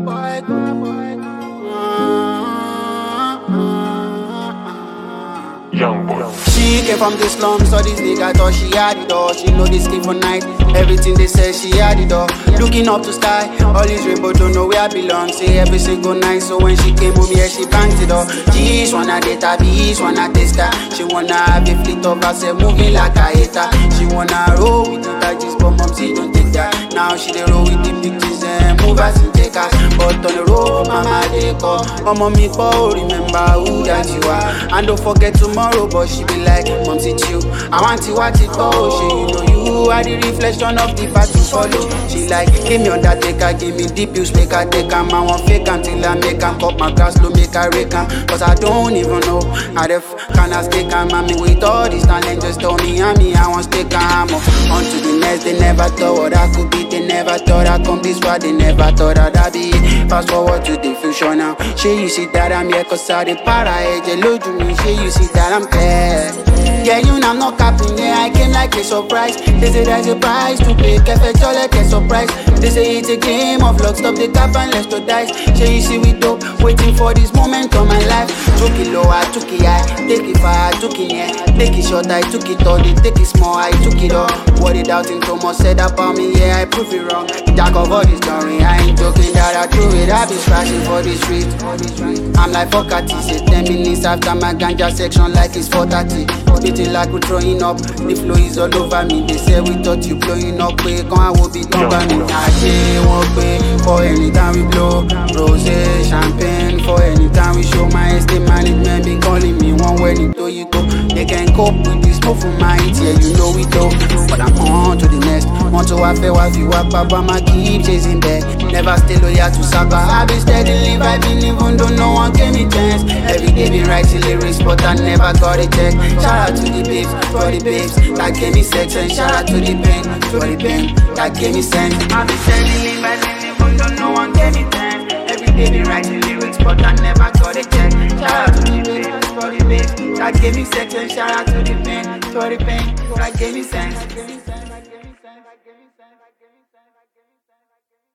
Young boy. She came from the slums, so this nigga thought she had it all. She know this scheme for night, everything they say she had it all. Looking up to sky, all this rainbow don't know where I belong. Say every single night, so when she came home, yeah, she banged it all. She's wanna date her, beast, wanna taste her. She wanna have a fleet of herself, moving like a hater. She wanna roll with the digits, but mom, she don't take that. Now she dey roll with the pictures and movers and takers. But on the road, mama, they call. Mama, me call, remember who that you are. And don't forget tomorrow, but she be like, mom, sit you. I want to watch it go. She, you know, you are the reflection of the path to follow. She like, give me undertaker, give me deep use, make her take her. Man, won't fake until I make her cut my grass, low, make her rake her. Cause I don't even know how the can I stay calm. Mommy, with all this talent, just tell me, I want to stay calm. On to the next, they never thought what I could be. They never thought I'd come this far, they never thought I'd be. Fast forward to the future now. She, you see that I'm here, cause I did para, load to me. She, you see that I'm fair. Yeah, you know I'm not capping, yeah, I came like a surprise. They say there's a price to pay, kept all like a surprise. They say it's a game of luck, stop the cap and let's to dice. Say you see we dope, waiting for this moment of my life. Took it low, I took it high, take it far, I took it near. Take it short, I took it all, they take it small, I took it all. Worried out in Thomas said about me, yeah, I prove it wrong. Jack of all this story, I ain't joking that I do it, I be splashing for the street. I'm like fuck at say 10 minutes after my ganja section like it's 4:30. Beating like we're throwing up, the flow is all over me. They say we thought you blowing up, we come I will be done by me. I say won't pay for any time we blow. Rosé, champagne for any time we show. My estate management been calling me one when it do you go. They can cope with this move for my hit, yeah, you know we do. But I'm on to the next. Want to have a wife, you up, Papa, my keep chasing back. Never stay loyal to Saba. I've been steadily vibing, even though no one gave me chance. Every day been writing lyrics, but I never got a check. Shout out to the babes, for the babes that gave me sex, and shout out to the pain, for the pain that gave me sense. I've been steadily vibing, even though no one gave me chance. Every day been writing lyrics, but I never got a check. Shout out to the babes, for the babes that gave me sex, and shout out to the pain, for the pain that gave me sense.